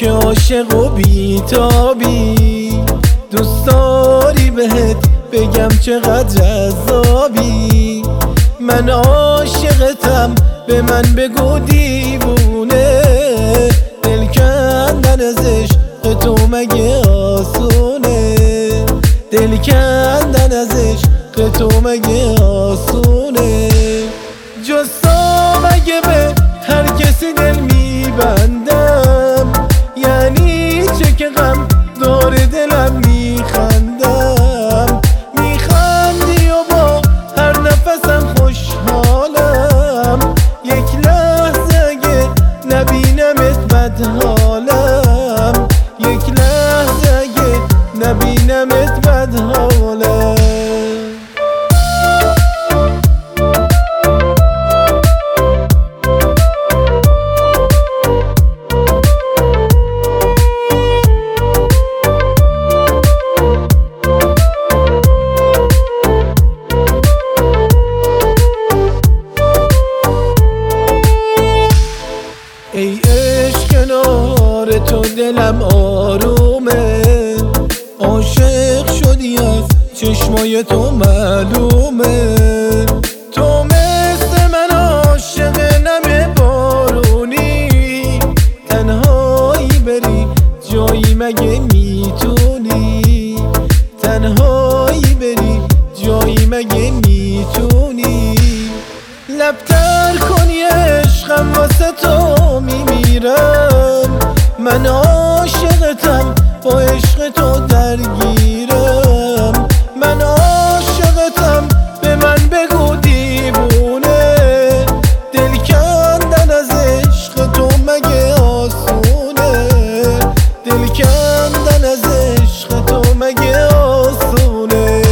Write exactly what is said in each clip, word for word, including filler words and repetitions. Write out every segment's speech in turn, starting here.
که عاشق و بیتابی، دوست داری بهت بگم چقدر جذابی. من عاشقتم به من بگو دیوونه، دل کندن از عشق تو مگه آسونه، دل کندن از عشق تو مگه آسونه. جز تو مگه به هر کسی دل میبندم، یعنی چه که غم دور دلم میخندم. میخندی و با هر نفسم خوشحالم، یک لحظه اگه نبینمت بدحالم، یک لحظه اگه نبینمت بدحالم. ای عشق کنار تو دلم آرومه، عاشق شدی از چشمای تو معلومه. تو مثل من عاشق نم بارونی، تنهایی بری جایی مگه میتونی، تنهایی بری جایی مگه میتونی. لبتر کنی عشقم واسه تو میمیرم، من عاشقتم با عشق تو درگیرم. من عاشقتم به من بگو دیوونه، دل کندن از عشق تو مگه آسونه، دل کندن از عشق تو مگه آسونه.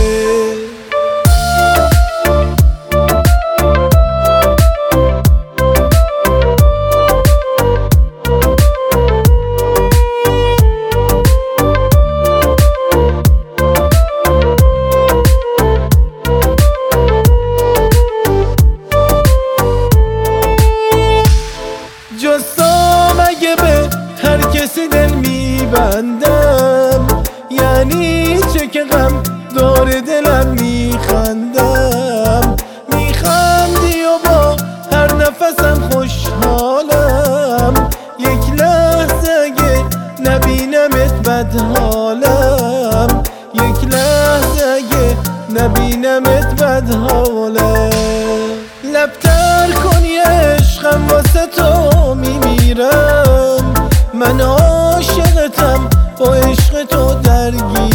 جز تو مگه به هر کسی دل میبندم، یعنی چه که غم دور دلم میخندم. میخندی و با هر نفسم خوشحالم، یک لحظه اگه نبینمت بدحالم، یک لحظه اگه نبینمت بدحالم. لبتر کنی عشقم واسه تو میمیرم، من عاشقتم با عشق تو درگیرم.